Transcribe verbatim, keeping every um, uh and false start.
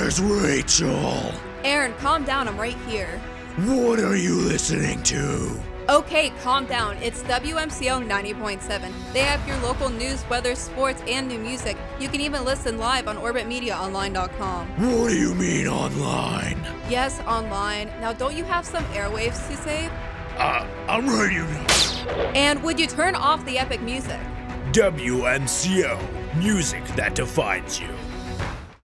Where's Rachel? Aaron, calm down, I'm right here. What are you listening to? Okay, calm down. It's W M C O ninety point seven. They have your local news, weather, sports, and new music. You can even listen live on orbit media online dot com. What do you mean online? Yes, online. Now, don't you have some airwaves to save? Uh, I'm ready now. And would you turn off the epic music? W M C O, music that defines you.